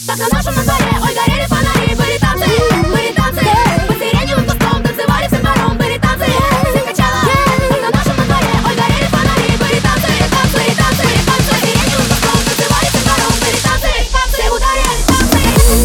Так на нашем на дворе, ой, горели фонари. Были танцы, под сиреневым кустом танцевали всем двором. Были танцы, всех качало. Так на нашем на дворе, ой, горели фонари. Были танцы, под сиреневым кустом танцевали всем двором. Были танцы, все ударили танцы.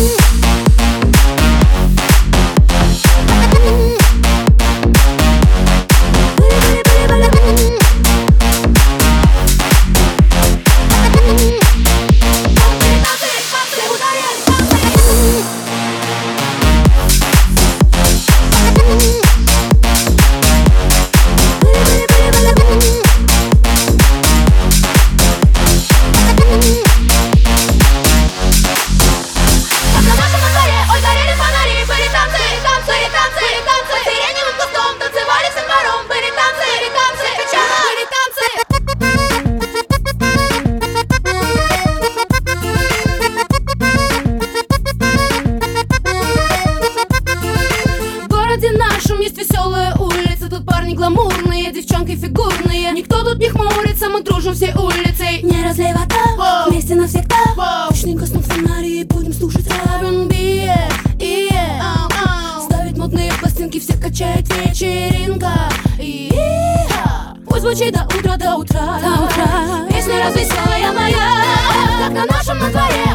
Есть веселая улица, тут парни гламурные, девчонки фигурные. Никто тут не хмурится, мы дружим всей улицей. Не разлей вода, вместе навсегда. Точно гаснут фонари, будем слушать R&B. Ставить модные пластинки, все качает вечеринка. Пусть звучит до утра, до утра. Песня развеселая моя, как на нашем на дворе.